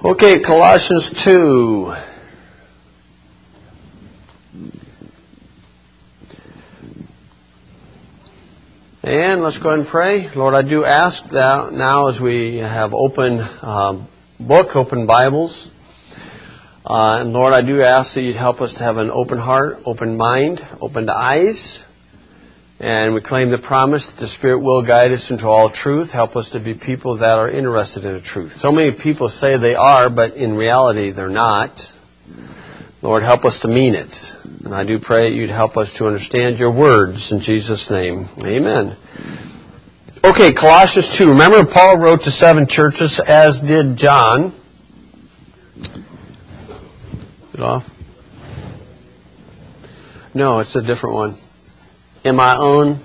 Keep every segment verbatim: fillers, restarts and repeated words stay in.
Okay, Colossians two. And let's go ahead and pray. Lord, I do ask that now as we have open um, book, open Bibles, uh, and Lord, I do ask that you'd help us to have an open heart, open mind, open eyes, and we claim the promise that the Spirit will guide us into all truth. Help us to be people that are interested in the truth. So many people say they are, but in reality they're not. Lord, help us to mean it. And I do pray you'd help us to understand your words in Jesus' name. Amen. Okay, Colossians two. Remember, Paul wrote to seven churches, as did John. Get off? No, it's a different one. In my own,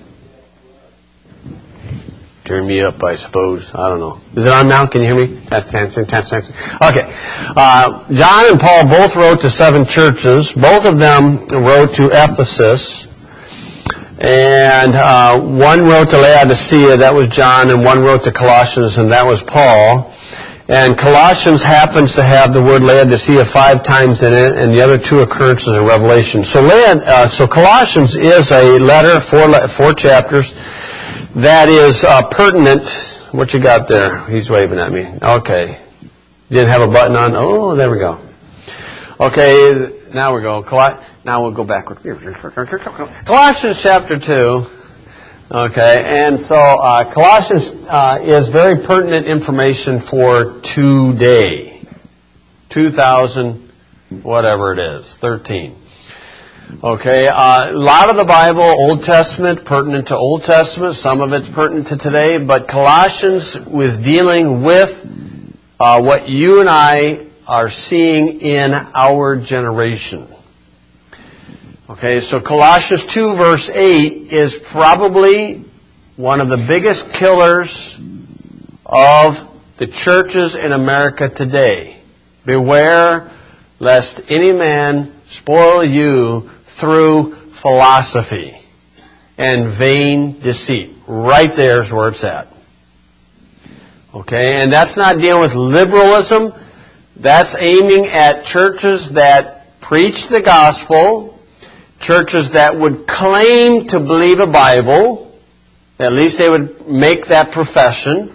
turn me up, I suppose. I don't know. Is it on now? Can you hear me? That's dancing, dancing, dancing. Okay. Uh, John and Paul both wrote to seven churches. Both of them wrote to Ephesus. And uh, one wrote to Laodicea, that was John, and one wrote to Colossians, and that was Paul. And Colossians happens to have the word Laodicea five times in it, and the other two occurrences in Revelation. So, Laod- uh, so Colossians is a letter, four, four chapters, that is uh, pertinent. What you got there? He's waving at me. Okay. Didn't have a button on? Oh, there we go. Okay, now we go. Col- now we'll go backward. Colossians chapter two. Okay, and so uh, Colossians uh, is very pertinent information for today. two thousand, whatever it is, thirteen. Okay, uh, a lot of the Bible, Old Testament, pertinent to Old Testament. Some of it's pertinent to today. But Colossians was dealing with uh, what you and I are seeing in our generation. Okay, so Colossians two verse eight is probably one of the biggest killers of the churches in America today. Beware lest any man spoil you through philosophy and vain deceit. Right there is where it's at. Okay, and that's not dealing with liberalism. That's aiming at churches that preach the gospel, churches that would claim to believe a Bible. At least they would make that profession.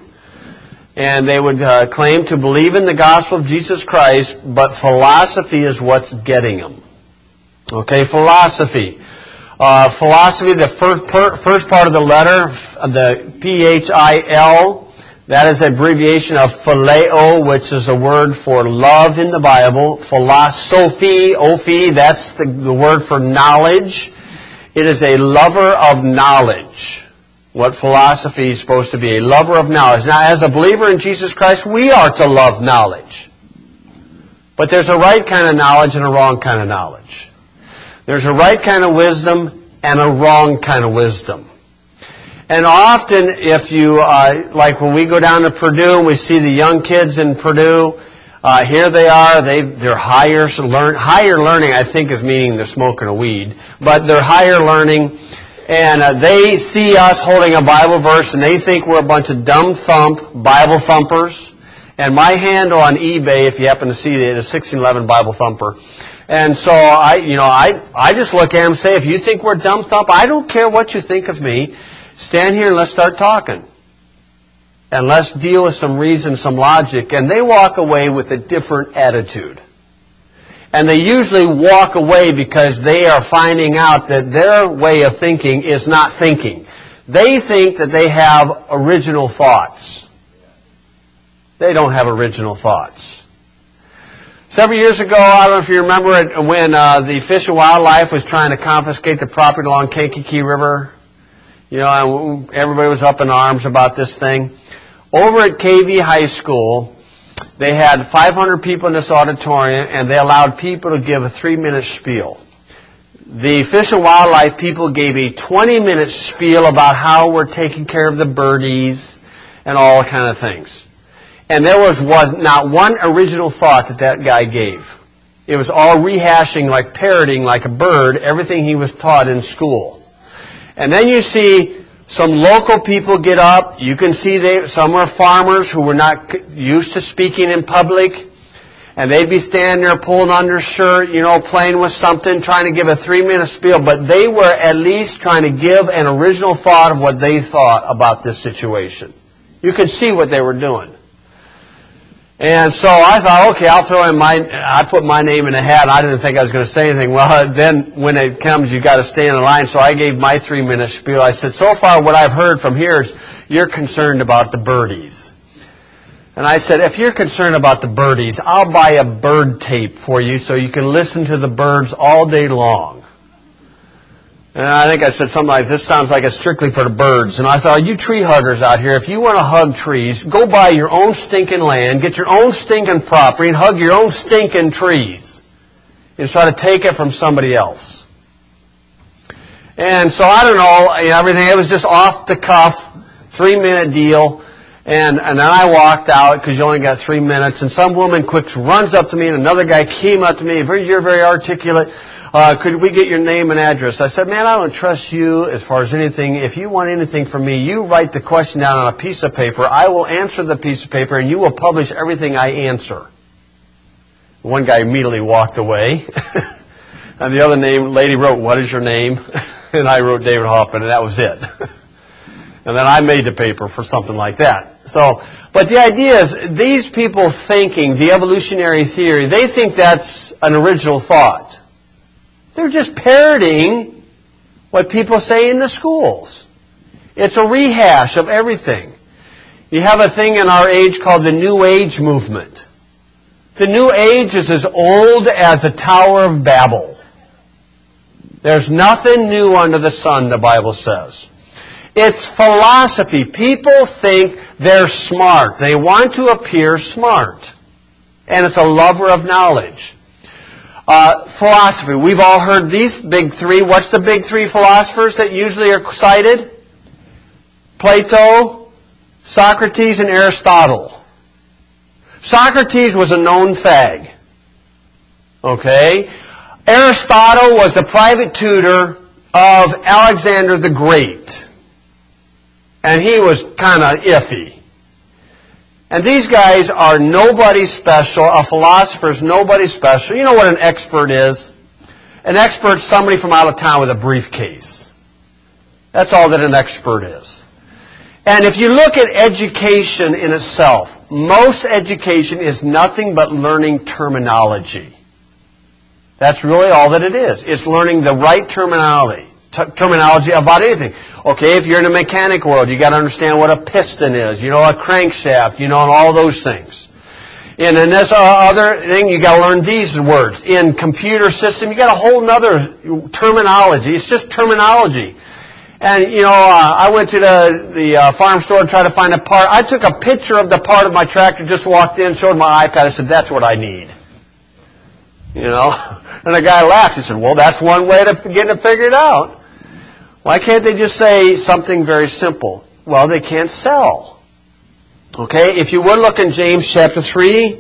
And they would uh, claim to believe in the gospel of Jesus Christ, but philosophy is what's getting them. Okay, philosophy. Uh, philosophy, the first, per, first part of the letter, the P H I L, that is an abbreviation of phileo, which is a word for love in the Bible. Philosophy, ophi, that's the, the word for knowledge. It is a lover of knowledge. What philosophy is supposed to be, a lover of knowledge. Now, as a believer in Jesus Christ, we are to love knowledge. But there's a right kind of knowledge and a wrong kind of knowledge. There's a right kind of wisdom and a wrong kind of wisdom. And often, if you, uh, like when we go down to Purdue and we see the young kids in Purdue, uh, here they are, they, they're higher, so learn, higher learning, I think is meaning they're smoking a weed, but they're higher learning, and uh, they see us holding a Bible verse and they think we're a bunch of dumb thump Bible thumpers. And my handle on eBay, if you happen to see it, is sixteen eleven Bible Thumper. And so I, you know, I, I just look at them and say, if you think we're dumb thump, I don't care what you think of me. Stand here and let's start talking. And let's deal with some reason, some logic. And they walk away with a different attitude. And they usually walk away because they are finding out that their way of thinking is not thinking. They think that they have original thoughts. They don't have original thoughts. Several years ago, I don't know if you remember it, when uh, the Fish and Wildlife was trying to confiscate the property along Kankakee River. You know, everybody was up in arms about this thing. Over at K V High School, they had five hundred people in this auditorium, and they allowed people to give a three-minute spiel. The Fish and Wildlife people gave a twenty-minute spiel about how we're taking care of the birdies and all kind of things. And there was, was not one original thought that that guy gave. It was all rehashing, like parroting, like a bird, everything he was taught in school. And then you see Some local people get up. You can see they, some are farmers who were not used to speaking in public. And they'd be standing there pulling on their shirt, you know, playing with something, trying to give a three-minute spiel. But they were at least trying to give an original thought of what they thought about this situation. You could see what they were doing. And so I thought, okay, I'll throw in my, I put my name in a hat. I didn't think I was going to say anything. Well, then when it comes, you got to stay in the line. So I gave my three-minute spiel. I said, so far what I've heard from here is you're concerned about the birdies. And I said, if you're concerned about the birdies, I'll buy a bird tape for you so you can listen to the birds all day long. And I think I said something like, this sounds like it's strictly for the birds. And I thought, you tree huggers out here, if you want to hug trees, go buy your own stinking land, get your own stinking property, and hug your own stinking trees. And try to take it from somebody else. And so I don't know, everything, it was just off the cuff, three-minute deal. And, and then I walked out because you only got three minutes. And some woman quick runs up to me, and another guy came up to me. You're very articulate. Uh, could we get your name and address? I said, man, I don't trust you as far as anything. If you want anything from me, you write the question down on a piece of paper. I will answer the piece of paper, and you will publish everything I answer. One guy immediately walked away. And the other name, lady wrote, what is your name? And I wrote David Hoffman, and that was it. And then I made the paper for something like that. So, but the idea is, these people thinking the evolutionary theory, they think that's an original thought. They're just parroting what people say in the schools. It's a rehash of everything. You have a thing in our age called the New Age movement. The New Age is as old as the Tower of Babel. There's nothing new under the sun, the Bible says. It's philosophy. People think they're smart. They want to appear smart. And it's a lover of knowledge. Uh, philosophy. We've all heard these big three. What's the big three philosophers that usually are cited? Plato, Socrates, and Aristotle. Socrates was a known fag. Okay? Aristotle was the private tutor of Alexander the Great. And he was kind of iffy. And these guys are nobody special. A philosopher's nobody special. You know what an expert is? An expert's somebody from out of town with a briefcase. That's all that an expert is. And if you look at education in itself, most education is nothing but learning terminology. That's really all that it is. It's learning the right terminology. T- terminology about anything. Okay, if you're in the mechanic world, you got to understand what a piston is, you know, a crankshaft, you know, and all those things. And in this other thing, you got to learn these words. In computer system, you got a whole other terminology. It's just terminology. And, you know, uh, I went to the, the uh, farm store to try to find a part. I took a picture of the part of my tractor, just walked in, showed my iPad. I said, that's what I need. You know? And the guy laughed. He said, well, that's one way to get it figured out. Why can't they just say something very simple? Well, they can't sell. Okay, if you would look in James chapter three.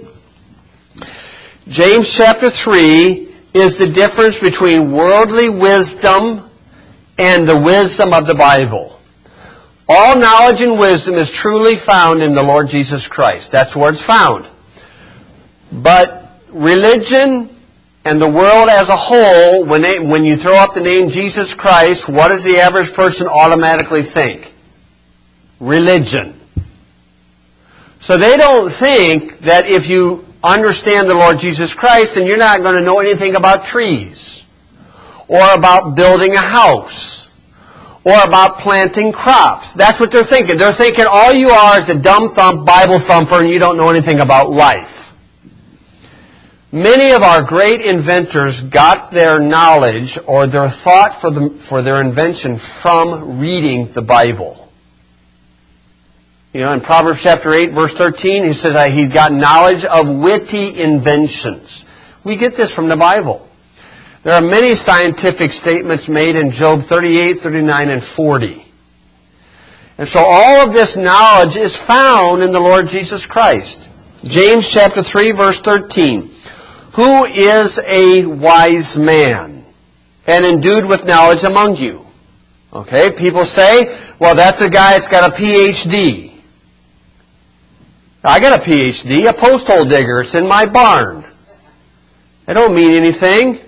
James chapter three is the difference between worldly wisdom and the wisdom of the Bible. All knowledge and wisdom is truly found in the Lord Jesus Christ. That's where it's found. But religion and the world as a whole, when they, when you throw up the name Jesus Christ, what does the average person automatically think? Religion. So they don't think that if you understand the Lord Jesus Christ, then you're not going to know anything about trees, or about building a house, or about planting crops. That's what they're thinking. They're thinking all you are is the dumb thump Bible thumper, and you don't know anything about life. Many of our great inventors got their knowledge or their thought for, the, for their invention from reading the Bible. You know, in Proverbs chapter eight, verse thirteen, he says he got knowledge of witty inventions. We get this from the Bible. There are many scientific statements made in Job thirty-eight, thirty-nine, and forty. And so all of this knowledge is found in the Lord Jesus Christ. James chapter three, verse thirteen. Who is a wise man and endued with knowledge among you? Okay, people say, well, that's a guy that's got a P H D. I got a P H D, a post hole digger. It's in my barn. That don't mean anything.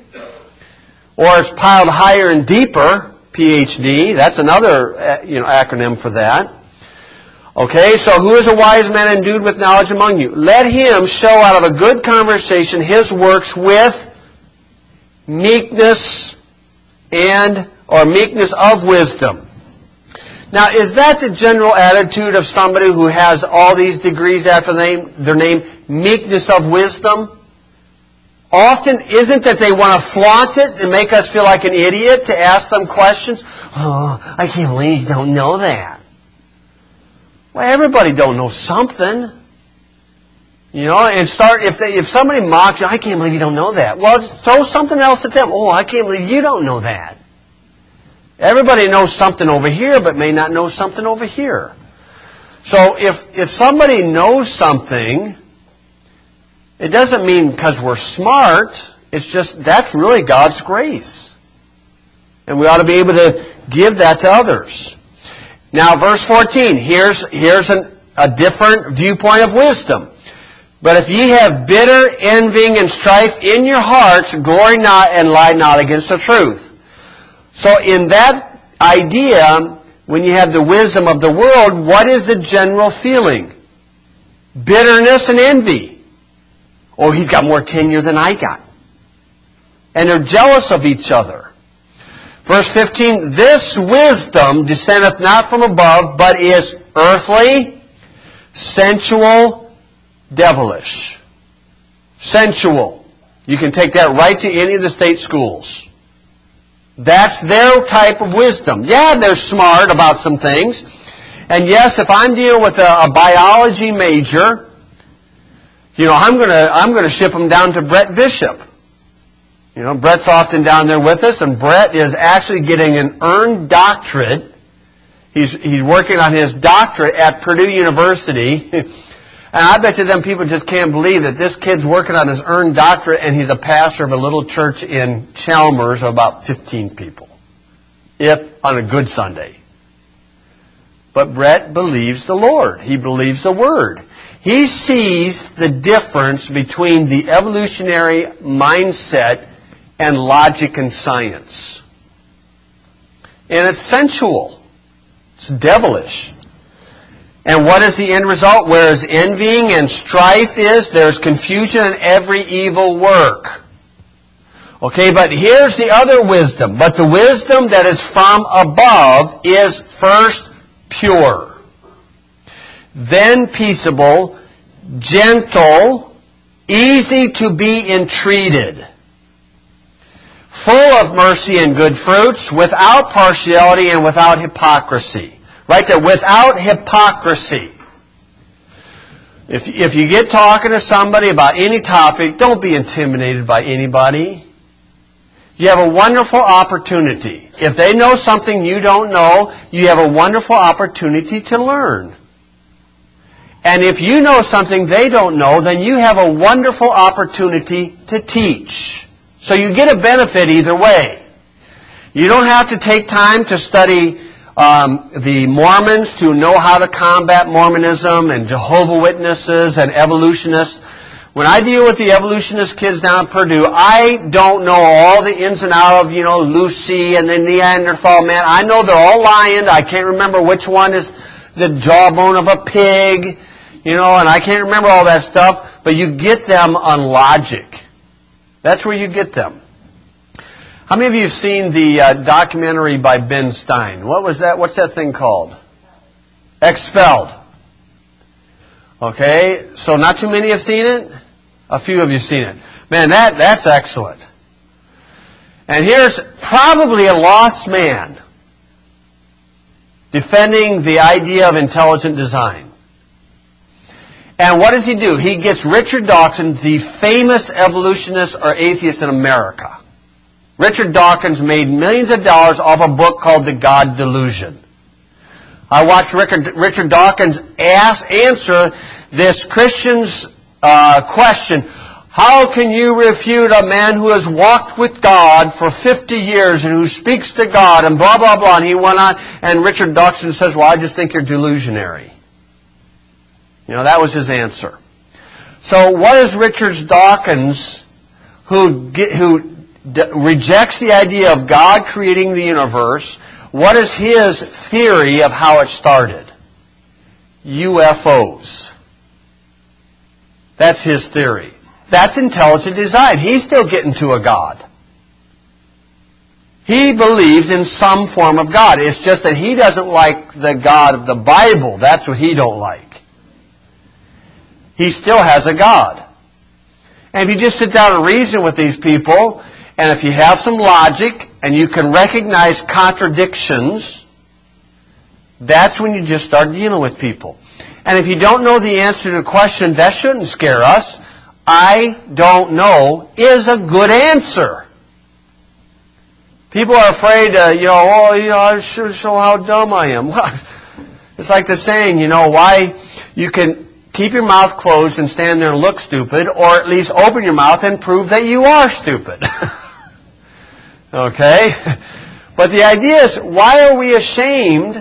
Or it's piled higher and deeper, P H D. That's another you know, acronym for that. Okay, so who is a wise man endued with knowledge among you? Let him show out of a good conversation his works with meekness and, or meekness of wisdom. Now, is that the general attitude of somebody who has all these degrees after their name, their name, meekness of wisdom? Often, isn't that they want to flaunt it and make us feel like an idiot to ask them questions? Oh, I can't believe you don't know that. Well, everybody don't know something. You know, and start, if they, if somebody mocks you, I can't believe you don't know that. Well, just throw something else at them. Oh, I can't believe you don't know that. Everybody knows something over here, but may not know something over here. So if, if somebody knows something, it doesn't mean because we're smart. It's just, that's really God's grace. And we ought to be able to give that to others. Now, verse fourteen, here's, here's an, a different viewpoint of wisdom. But if ye have bitter envying and strife in your hearts, glory not and lie not against the truth. So in that idea, when you have the wisdom of the world, what is the general feeling? Bitterness and envy. Oh, he's got more tenure than I got. And they're jealous of each other. Verse fifteen, this wisdom descendeth not from above, but is earthly, sensual, devilish. Sensual. You can take that right to any of the state schools. That's their type of wisdom. Yeah, they're smart about some things. And yes, if I'm dealing with a, a biology major, you know, I'm gonna I'm gonna ship them down to Brett Bishop. You know, Brett's often down there with us, and Brett is actually getting an earned doctorate. He's he's working on his doctorate at Purdue University. And I bet you them people just can't believe that this kid's working on his earned doctorate and he's a pastor of a little church in Chalmers of about fifteen people. If on a good Sunday. But Brett believes the Lord. He believes the Word. He sees the difference between the evolutionary mindset and logic and science. And it's sensual. It's devilish. And what is the end result? Whereas envying and strife is, there's confusion in every evil work. Okay, but here's the other wisdom. But the wisdom that is from above is first pure, then peaceable, gentle, easy to be entreated, full of mercy and good fruits, without partiality and without hypocrisy. Right there, without hypocrisy. If, if you get talking to somebody about any topic, don't be intimidated by anybody. You have a wonderful opportunity. If they know something you don't know, you have a wonderful opportunity to learn. And if you know something they don't know, then you have a wonderful opportunity to teach. So you get a benefit either way. You don't have to take time to study Um, the Mormons to know how to combat Mormonism and Jehovah's Witnesses and evolutionists. When I deal with the evolutionist kids down at Purdue, I don't know all the ins and outs of, you know, Lucy and the Neanderthal man. I know they're all lying. I can't remember which one is the jawbone of a pig, you know, and I can't remember all that stuff. But you get them on logic. That's where you get them. How many of you have seen the uh, documentary by Ben Stein? What was that? What's that thing called? Expelled. Okay, so not too many have seen it? A few of you have seen it. Man, that, that's excellent. And here's probably a lost man defending the idea of intelligent design. And what does he do? He gets Richard Dawkins, the famous evolutionist or atheist in America. Richard Dawkins made millions of dollars off a book called The God Delusion. I watched Richard, Richard Dawkins ask, answer this Christian's uh, question, How can you refute a man who has walked with God for fifty years and who speaks to God and blah, blah, blah. And he went on, and Richard Dawkins says, well, I just think you're delusionary. You know, that was his answer. So what is Richard Dawkins, who, get, who d- rejects the idea of God creating the universe, what is his theory of how it started? U F Os. That's his theory. That's intelligent design. He's still getting to a God. He believes in some form of God. It's just that he doesn't like the God of the Bible. That's what he don't like. He still has a God. And if you just sit down and reason with these people, and if you have some logic, and you can recognize contradictions, that's when you just start dealing with people. And if you don't know the answer to a question, that shouldn't scare us. I don't know is a good answer. People are afraid, uh, you know, oh, you know, I should show how dumb I am. It's like the saying, you know, why you can keep your mouth closed and stand there and look stupid, or at least open your mouth and prove that you are stupid. Okay? But the idea is, why are we ashamed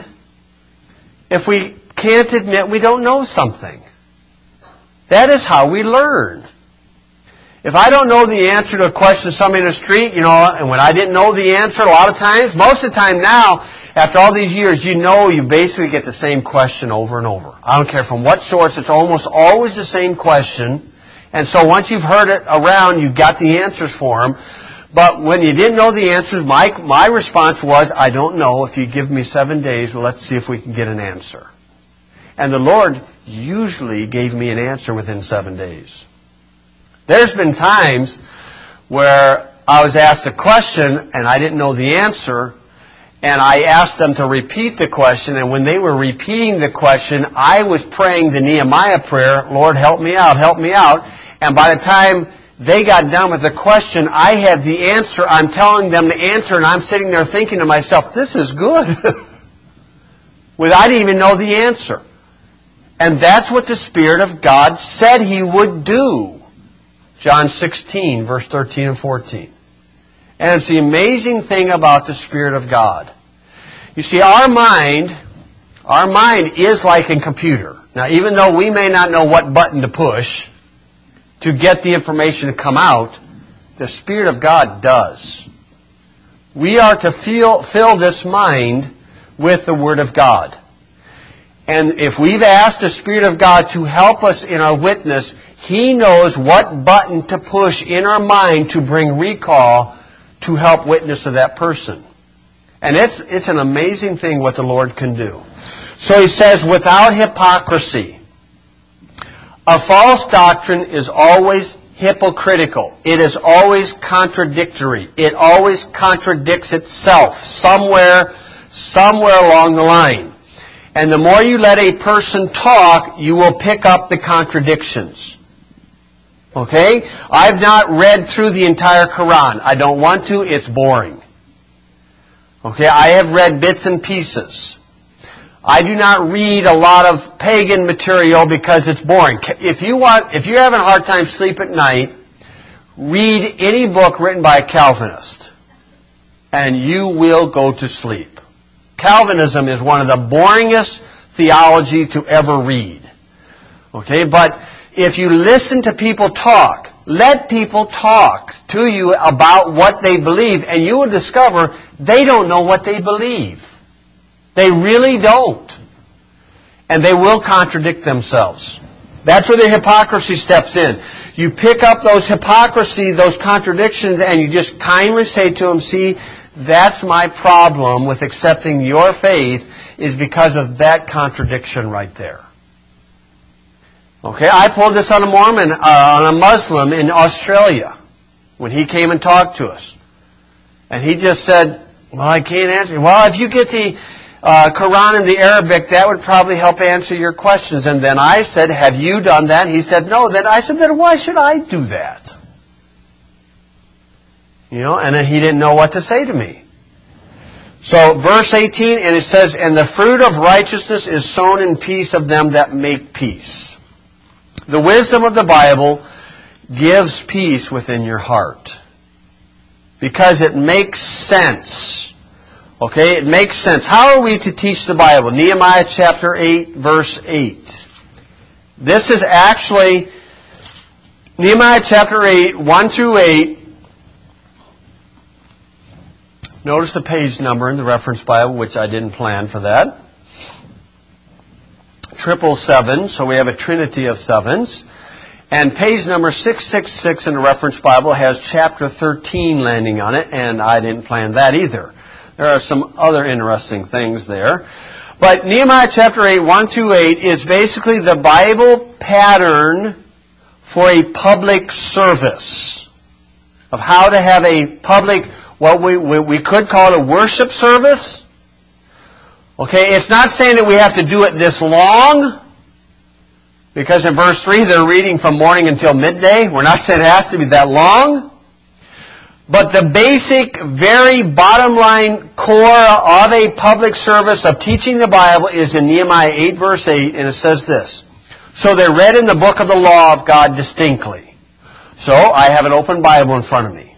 if we can't admit we don't know something? That is how we learn. If I don't know the answer to a question of somebody in the street, you know, and when I didn't know the answer a lot of times, most of the time now, after all these years, you know you basically get the same question over and over. I don't care from what source, it's almost always the same question. And so once you've heard it around, you've got the answers for them. But when you didn't know the answers, my, my response was, I don't know. If you give me seven days, well, let's see if we can get an answer. And the Lord usually gave me an answer within seven days. There's been times where I was asked a question and I didn't know the answer, and I asked them to repeat the question, and when they were repeating the question, I was praying the Nehemiah prayer, Lord, help me out, help me out. And by the time they got done with the question, I had the answer. I'm telling them the answer, and I'm sitting there thinking to myself, this is good. Well, I didn't even know the answer. And that's what the Spirit of God said He would do. John sixteen, verse thirteen and fourteen. And it's the amazing thing about the Spirit of God. You see, our mind, our mind is like a computer. Now, even though we may not know what button to push to get the information to come out, the Spirit of God does. We are to feel, fill this mind with the Word of God. And if we've asked the Spirit of God to help us in our witness, He knows what button to push in our mind to bring recall to help witness to that person. And it's, it's an amazing thing what the Lord can do. So He says, without hypocrisy. A false doctrine is always hypocritical. It is always contradictory. It always contradicts itself somewhere, somewhere along the line. And the more you let a person talk, you will pick up the contradictions. Okay? I've not read through the entire Quran. I don't want to. It's boring. Okay? I have read bits and pieces. I do not read a lot of pagan material because it's boring. If you want, if you're having a hard time sleeping at night, read any book written by a Calvinist, and you will go to sleep. Calvinism is one of the boringest theology to ever read. Okay, but if you listen to people talk, let people talk to you about what they believe, and you will discover they don't know what they believe. They really don't. And they will contradict themselves. That's where the hypocrisy steps in. You pick up those hypocrisy, those contradictions, and you just kindly say to them, see, that's my problem with accepting your faith, is because of that contradiction right there. Okay, I pulled this on a Mormon, uh, on a Muslim in Australia when he came and talked to us. And he just said, well, I can't answer. Well, if you get the uh, Quran in the Arabic, that would probably help answer your questions. And then I said, have you done that? He said, no. Then I said, then why should I do that? You know, and then he didn't know what to say to me. So, verse eighteen, and it says, and the fruit of righteousness is sown in peace of them that make peace. The wisdom of the Bible gives peace within your heart. Because it makes sense. Okay, it makes sense. How are we to teach the Bible? Nehemiah chapter eight, verse eight. This is actually Nehemiah chapter eight, one through eight. Notice the page number in the reference Bible, which I didn't plan for that. Triple seven, so we have a trinity of sevens. And page number six six six in the reference Bible has chapter thirteen landing on it, and I didn't plan that either. There are some other interesting things there. But Nehemiah chapter eight, one through eight is basically the Bible pattern for a public service. Of how to have a public, what we, we, we could call a worship service. Okay, it's not saying that we have to do it this long. Because in verse three, they're reading from morning until midday. We're not saying it has to be that long. But the basic, very bottom line core of a public service of teaching the Bible is in Nehemiah eight, verse eight, and it says this. So they read in the book of the law of God distinctly. So I have an open Bible in front of me.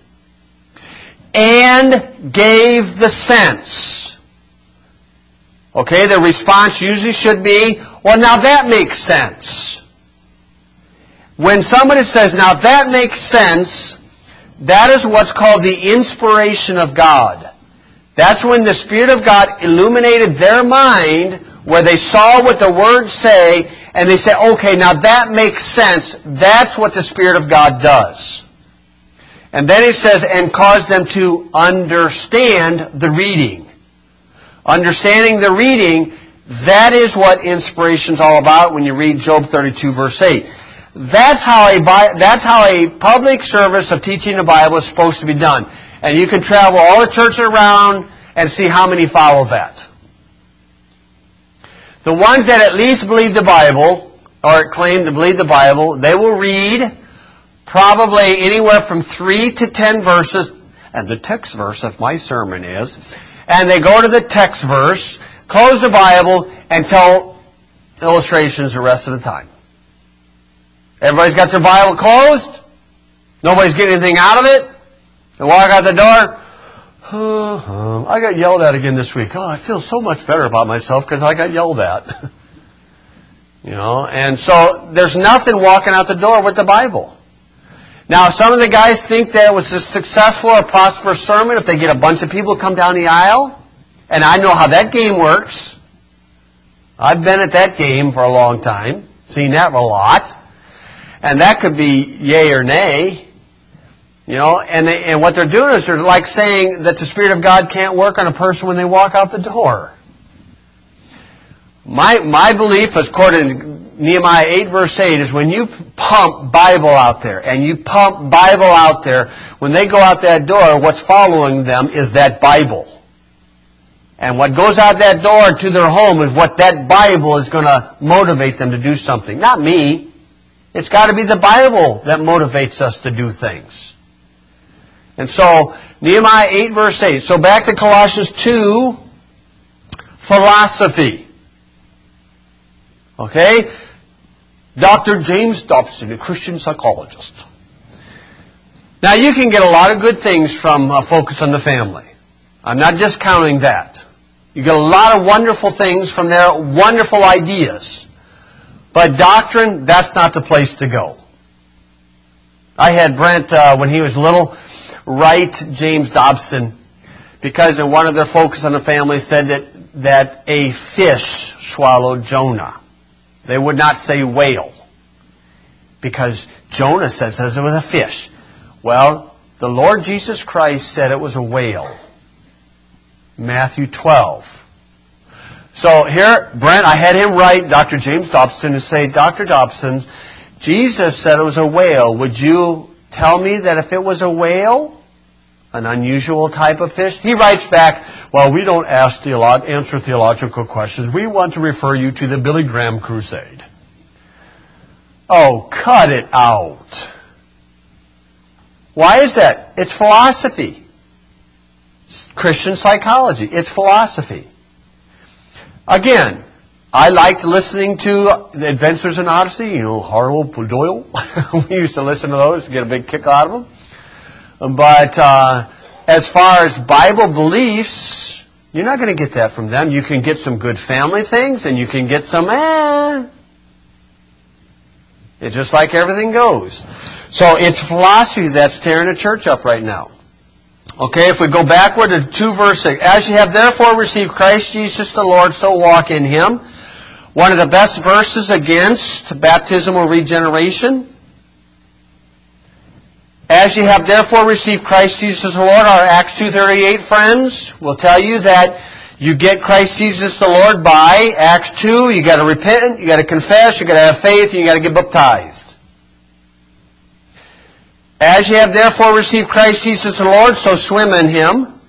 And gave the sense. Okay, the response usually should be, well, now that makes sense. When somebody says, now that makes sense, that is what's called the inspiration of God. That's when the Spirit of God illuminated their mind, where they saw what the words say, and they say, okay, now that makes sense. That's what the Spirit of God does. And then it says, and caused them to understand the reading. Understanding the reading, that is what inspiration's all about when you read Job thirty-two, verse eight. That's how a that's how a public service of teaching the Bible is supposed to be done. And you can travel all the churches around and see how many follow that. The ones that at least believe the Bible, or claim to believe the Bible, they will read probably anywhere from three to ten verses. And the text verse of my sermon is... And they go to the text verse, close the Bible, and tell illustrations the rest of the time. Everybody's got their Bible closed. Nobody's getting anything out of it. They walk out the door. Oh, I got yelled at again this week. Oh, I feel so much better about myself because I got yelled at. You know, and so there's nothing walking out the door with the Bible. Now, some of the guys think that it was a successful or prosperous sermon if they get a bunch of people to come down the aisle. And I know how that game works. I've been at that game for a long time. Seen that a lot. And that could be yay or nay. You know, and they, and what they're doing is they're like saying that the Spirit of God can't work on a person when they walk out the door. My, my belief, according to Nehemiah eight, verse eight, is when you pump Bible out there, and you pump Bible out there, when they go out that door, what's following them is that Bible. And what goes out that door to their home is what that Bible is going to motivate them to do something. Not me. It's got to be the Bible that motivates us to do things. And so, Nehemiah eight, verse eight. So back to Colossians two, philosophy. Okay? Doctor James Dobson, a Christian psychologist. Now, you can get a lot of good things from a Focus on the Family. I'm not discounting that. You get a lot of wonderful things from their wonderful ideas. But doctrine, that's not the place to go. I had Brent, uh, when he was little, write James Dobson, because in one of their Focus on the Family said that, that a fish swallowed Jonah. They would not say whale, because Jonah says it was a fish. Well, the Lord Jesus Christ said it was a whale. Matthew twelve. So here, Brent, I had him write Doctor James Dobson and say, Doctor Dobson, Jesus said it was a whale. Would you tell me that if it was a whale, an unusual type of fish? He writes back, well, we don't ask theolo- answer theological questions. We want to refer you to the Billy Graham crusade. Oh, cut it out. Why is that? It's philosophy. It's Christian psychology. It's philosophy. Again, I liked listening to The Adventures in Odyssey, you know, Harlow Doyle. We used to listen to those to get a big kick out of them. But uh, as far as Bible beliefs, you're not going to get that from them. You can get some good family things, and you can get some, eh. It's just like everything goes. So it's philosophy that's tearing the church up right now. Okay, if we go backward to two verse six. As you have therefore received Christ Jesus the Lord, so walk in Him. One of the best verses against baptismal regeneration. As you have therefore received Christ Jesus the Lord, our Acts two thirty-eight friends will tell you that you get Christ Jesus the Lord by Acts two. You got to repent, you got to confess, you got to have faith, and you got to get baptized. As you have therefore received Christ Jesus the Lord, so swim in Him.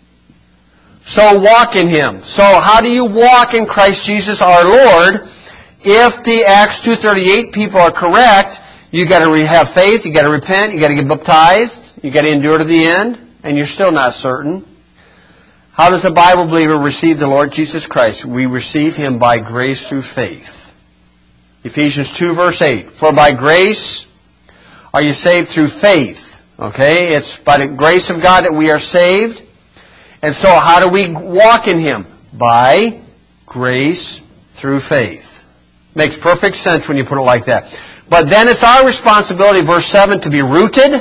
So walk in Him. So how do you walk in Christ Jesus our Lord? If the Acts two thirty-eight people are correct, you got to have faith, you got to repent, you got to get baptized, you got to endure to the end, and you're still not certain. How does a Bible believer receive the Lord Jesus Christ? We receive Him by grace through faith. Ephesians two verse eight. For by grace are you saved through faith. Okay? It's by the grace of God that we are saved. And so how do we walk in Him? By grace through faith. Makes perfect sense when you put it like that. But then it's our responsibility, verse seven, to be rooted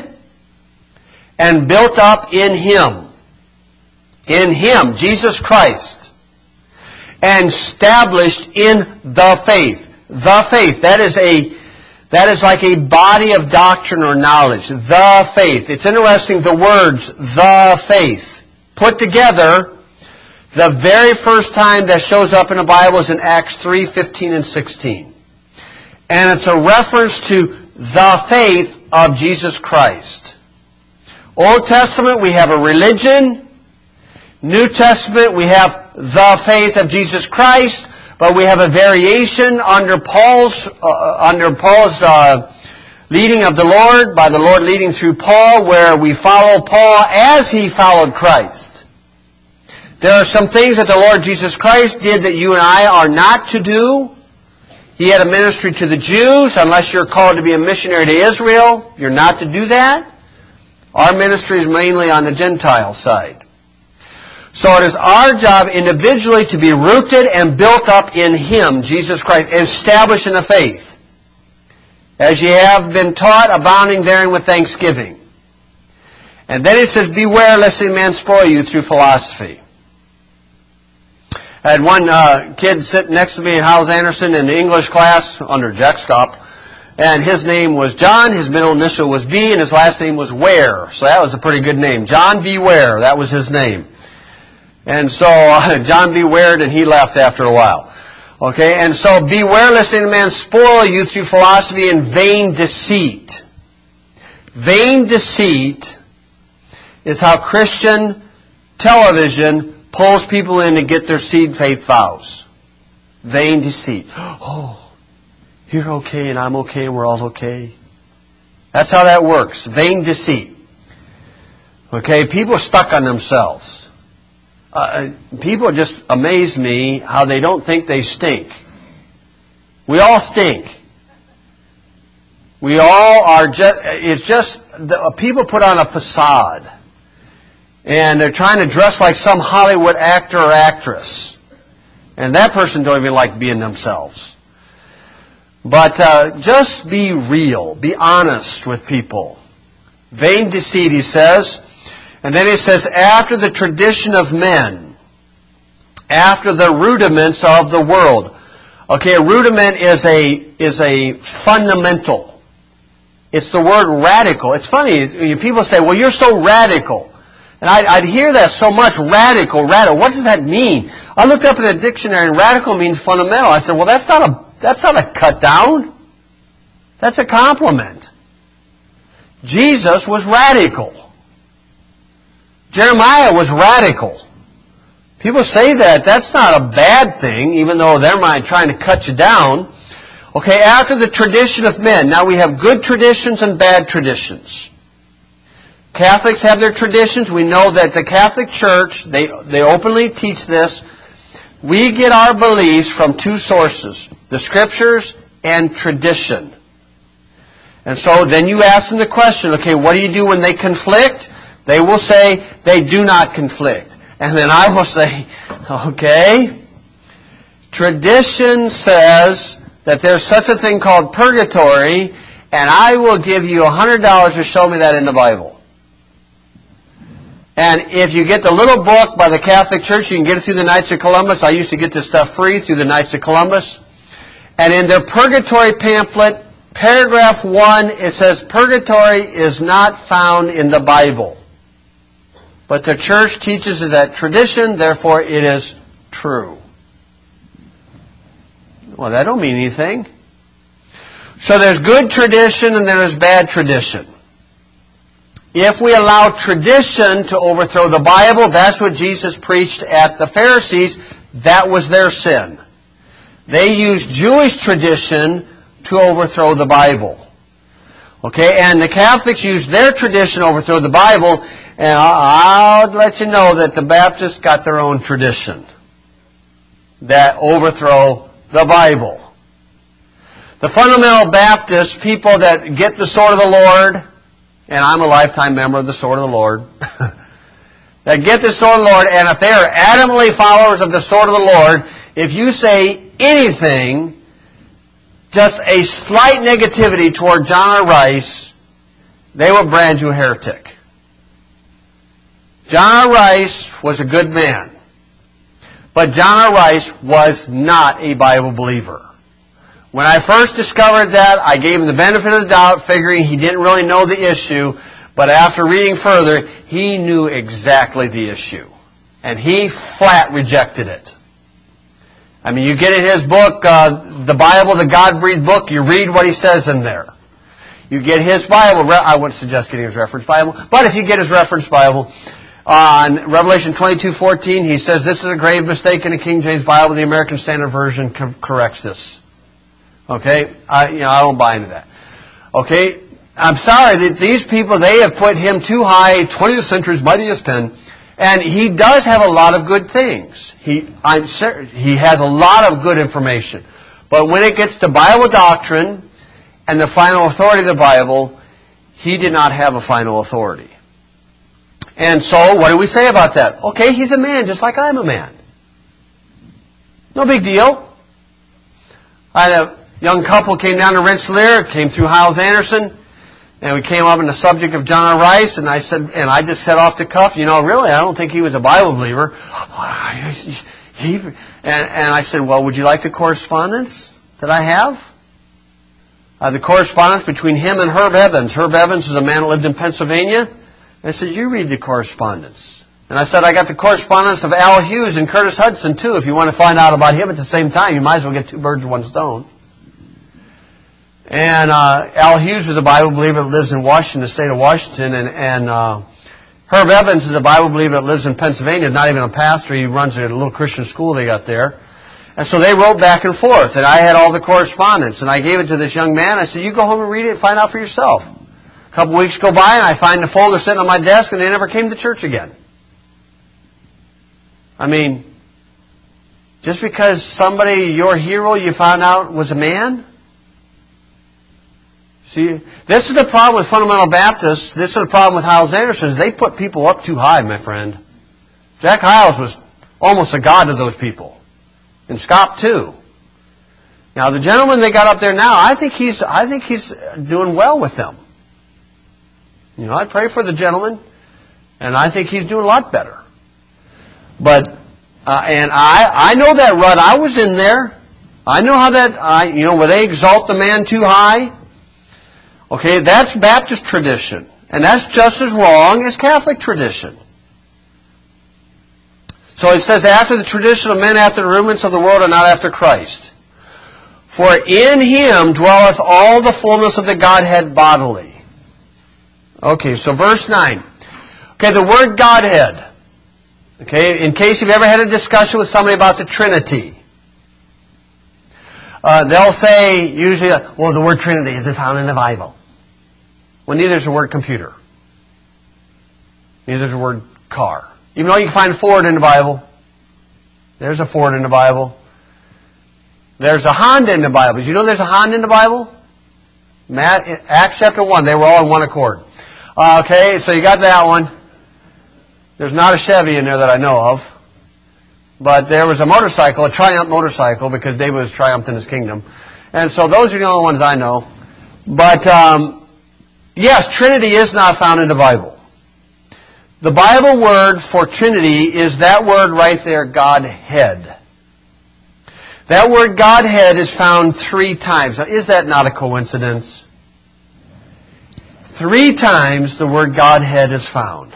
and built up in Him. In Him, Jesus Christ. And established in the faith. The faith. That is a That is like a body of doctrine or knowledge. The faith. It's interesting, the words, the faith, put together, the very first time that shows up in the Bible is in Acts three, fifteen, and sixteen. And it's a reference to the faith of Jesus Christ. Old Testament, we have a religion. New Testament, we have the faith of Jesus Christ. But we have a variation under Paul's uh, under Paul's uh, leading of the Lord, by the Lord leading through Paul, where we follow Paul as he followed Christ. There are some things that the Lord Jesus Christ did that you and I are not to do. He had a ministry to the Jews. Unless you're called to be a missionary to Israel, you're not to do that. Our ministry is mainly on the Gentile side. So it is our job individually to be rooted and built up in Him, Jesus Christ, established in the faith. As ye have been taught, abounding therein with thanksgiving. And then it says, beware lest any man spoil you through philosophy. I had one uh, kid sitting next to me in Howells Anderson in the English class under Jack Scott. And his name was John, his middle initial was B, and his last name was Ware. So that was a pretty good name. John B. Ware, that was his name. And so uh, John beware, and he left after a while. Okay, and so beware lest any man spoil you through philosophy and vain deceit. Vain deceit is how Christian television pulls people in to get their seed faith vows. Vain deceit. Oh, you're okay and I'm okay and we're all okay. That's how that works. Vain deceit. Okay, people are stuck on themselves. Uh, people just amaze me how they don't think they stink. We all stink. We all are just, it's just, the, people put on a facade. And they're trying to dress like some Hollywood actor or actress. And that person don't even like being themselves. But uh, just be real. Be honest with people. Vain deceit, he says. And then he says, after the tradition of men, after the rudiments of the world. Okay, a rudiment is a is a fundamental. It's the word radical. It's funny, people say, well, you're so radical. And I'd, I'd hear that so much, radical, radical. What does that mean? I looked up in the dictionary, and radical means fundamental. I said, well, that's not a that's not a cut down. That's a compliment. Jesus was radical. Jeremiah was radical. People say that. That's not a bad thing, even though they're trying to cut you down. Okay, after the tradition of men. Now we have good traditions and bad traditions. Catholics have their traditions. We know that the Catholic Church, they, they openly teach this, We get our beliefs from two sources, the Scriptures and tradition. And so then you ask them the question, okay, what do you do when they conflict? They will say, they do not conflict. And then I will say, okay, tradition says that there's such a thing called purgatory, and I will give you one hundred dollars to show me that in the Bible. And if you get the little book by the Catholic Church, you can get it through the Knights of Columbus. I used to get this stuff free through the Knights of Columbus. And in their purgatory pamphlet, paragraph one, it says, purgatory is not found in the Bible. But the Church teaches is that tradition, therefore it is true. Well, that don't mean anything. So there's good tradition and there is bad tradition. If we allow tradition to overthrow the Bible, that's what Jesus preached at the Pharisees. That was their sin. They used Jewish tradition to overthrow the Bible. Okay, and the Catholics used their tradition to overthrow the Bible, and I'll let you know that the Baptists got their own tradition that overthrow the Bible. The fundamental Baptists, people that get the sword of the Lord, and I'm a lifetime member of the sword of the Lord, that get the sword of the Lord, and if they are adamantly followers of the sword of the Lord, if you say anything, just a slight negativity toward John R. Rice, they will brand you a heretic. John R. Rice was a good man, but John R. Rice was not a Bible believer. When I first discovered that, I gave him the benefit of the doubt, figuring he didn't really know the issue. But after reading further, he knew exactly the issue. And he flat rejected it. I mean, you get in his book, uh, the Bible, the God-breathed book, you read what he says in there. You get his Bible, I wouldn't suggest getting his reference Bible, but if you get his reference Bible, on Revelation twenty-two fourteen, he says, this is a grave mistake in the King James Bible. The American Standard Version co- corrects this. Okay, I, you know, I don't buy into that. Okay, I'm sorry that these people, they have put him too high, twentieth century's mightiest pen, and he does have a lot of good things. He, I'm sure, he has a lot of good information. But when it gets to Bible doctrine and the final authority of the Bible, he did not have a final authority. And so, what do we say about that? Okay, he's a man just like I'm a man. No big deal. I had a young couple came down to Rensselaer, came through Hyles Anderson, and we came up on the subject of John R. Rice, and I said, and I just said off the cuff, you know, really, I don't think he was a Bible believer. He, and, and I said, well, would you like the correspondence that I have? Uh, the correspondence between him and Herb Evans. Herb Evans is a man that lived in Pennsylvania. And I said, you read the correspondence. And I said, I got the correspondence of Al Hughes and Curtis Hudson, too. If you want to find out about him at the same time, you might as well get two birds with one stone. And uh, Al Hughes is a Bible believer that lives in Washington, the state of Washington, and, and uh, Herb Evans is a Bible believer that lives in Pennsylvania, not even a pastor. He runs a little Christian school they got there. And so they wrote back and forth, and I had all the correspondence, and I gave it to this young man. I said, you go home and read it and find out for yourself. A couple weeks go by, and I find the folder sitting on my desk, and they never came to church again. I mean, just because somebody, your hero, you found out was a man? See, this is the problem with fundamental Baptists. This is the problem with Hyles Anderson. Is they put people up too high, my friend. Jack Hyles was almost a god to those people. And Scott too. Now the gentleman they got up there now, I think he's I think he's doing well with them. You know, I pray for the gentleman, and I think he's doing a lot better. But uh, and I I know that rut. I was in there. I know how that I you know where they exalt the man too high. Okay, that's Baptist tradition. And that's just as wrong as Catholic tradition. So it says, after the tradition of men after the rudiments of the world and not after Christ. For in Him dwelleth all the fullness of the Godhead bodily. Okay, so verse nine. Okay, the word Godhead. Okay, in case you've ever had a discussion with somebody about the Trinity. Uh, they'll say, usually, well, the word Trinity isn't found in the Bible. Well, neither is the word computer. Neither is the word car. Even though you can find Ford in the Bible. There's a Ford in the Bible. There's a Honda in the Bible. Did you know there's a Honda in the Bible? Matt, Acts chapter one, they were all in one accord. Uh, okay, so you got that one. There's not a Chevy in there that I know of. But there was a motorcycle, a Triumph motorcycle, because David was triumphed in his kingdom. And so those are the only ones I know. But, um, yes, Trinity is not found in the Bible. The Bible word for Trinity is that word right there, Godhead. That word Godhead is found three times. Now, is that not a coincidence? Three times the word Godhead is found.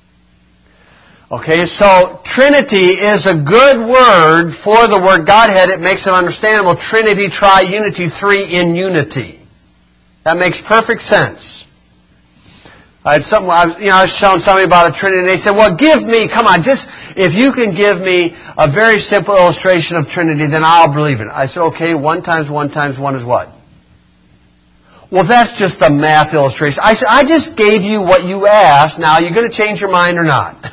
Okay, so Trinity is a good word for the word Godhead. It makes it understandable. Trinity, triunity, three in unity. That makes perfect sense. I had something, I was, you know, I was telling somebody about a Trinity, and they said, well, give me, come on, just, if you can give me a very simple illustration of Trinity, then I'll believe it. I said, okay, one times one times one is what? Well, that's just a math illustration. I said, I just gave you what you asked. Now, are you going to change your mind or not?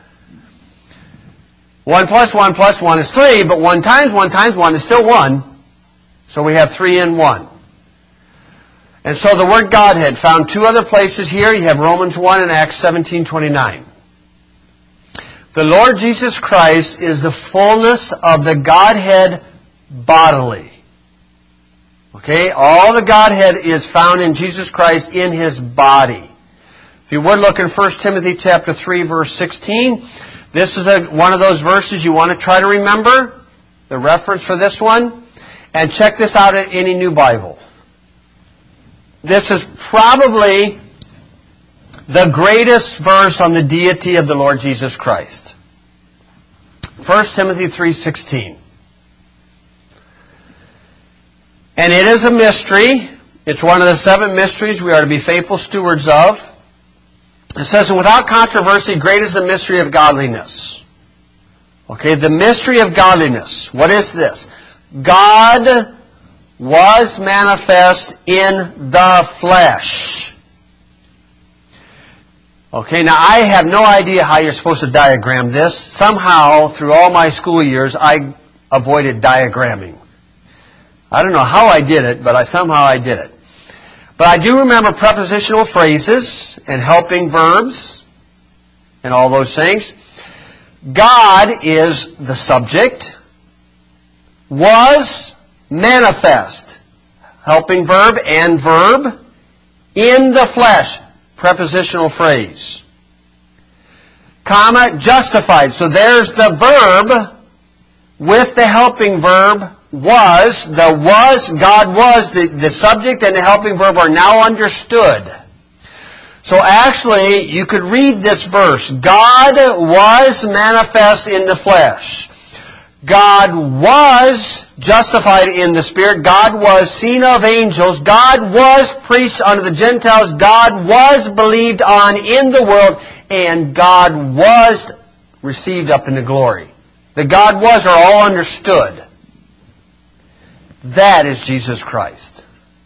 One plus one plus one is three, but one times one times one is still one. So we have three in one. And so the word Godhead found two other places here. You have Romans one and Acts seventeen twenty-nine. The Lord Jesus Christ is the fullness of the Godhead bodily. Okay? All the Godhead is found in Jesus Christ in His body. If you would look in First Timothy chapter three, verse sixteen, this is a, one of those verses you want to try to remember, the reference for this one. And check this out in any new Bible. This is probably the greatest verse on the deity of the Lord Jesus Christ. First Timothy three sixteen. And it is a mystery. It's one of the seven mysteries we are to be faithful stewards of. It says, and without controversy, great is the mystery of godliness. Okay, the mystery of godliness. What is this? God was manifest in the flesh. Okay, now I have no idea how you're supposed to diagram this. Somehow, through all my school years, I avoided diagramming. I don't know how I did it, but I somehow I did it. But I do remember prepositional phrases and helping verbs and all those things. God is the subject. Was manifest. Helping verb and verb. In the flesh. Prepositional phrase. Comma, justified. So there's the verb with the helping verb. Was, the was, God was, the, the subject and the helping verb are now understood. So actually, you could read this verse. God was manifest in the flesh. God was justified in the Spirit. God was seen of angels. God was preached unto the Gentiles. God was believed on in the world. And God was received up into glory. The God was are all understood. That is Jesus Christ.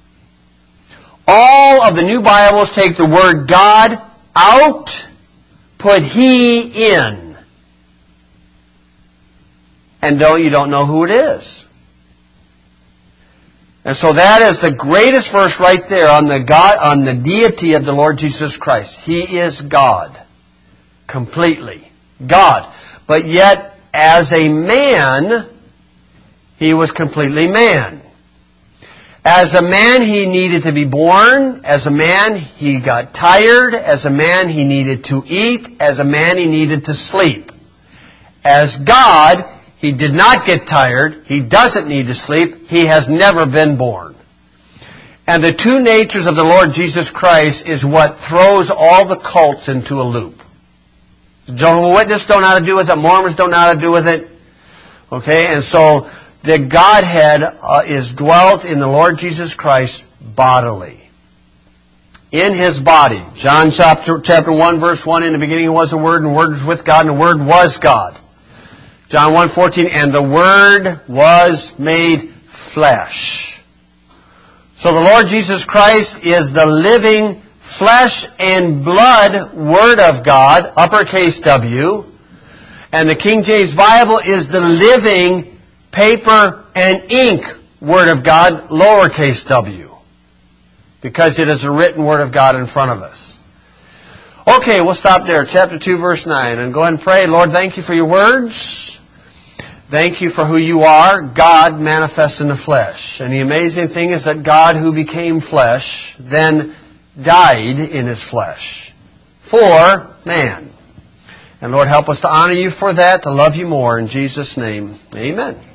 All of the new Bibles take the word God out, put He in. And don't, you don't know who it is. And so that is the greatest verse right there on the God, on the deity of the Lord Jesus Christ. He is God. Completely. God. But yet, as a man, He was completely man. As a man, He needed to be born. As a man, He got tired. As a man, He needed to eat. As a man, He needed to sleep. As God, He did not get tired. He doesn't need to sleep. He has never been born. And the two natures of the Lord Jesus Christ is what throws all the cults into a loop. Jehovah's Witnesses don't know how to do with it. Mormons don't know how to do with it. Okay, and so the Godhead uh, is dwelt in the Lord Jesus Christ bodily. In His body. John chapter, chapter one, verse one, in the beginning was the Word, and the Word was with God, and the Word was God. John one fourteen, and the Word was made flesh. So the Lord Jesus Christ is the living flesh and blood Word of God, uppercase W. And the King James Bible is the living paper and ink Word of God, lowercase w, because it is a written Word of God in front of us. Okay, we'll stop there. Chapter two, verse nine. And go ahead and pray. Lord, thank you for your words. Thank you for who you are, God manifest in the flesh. And the amazing thing is that God who became flesh then died in His flesh for man. And Lord, help us to honor you for that, to love you more. In Jesus' name, amen.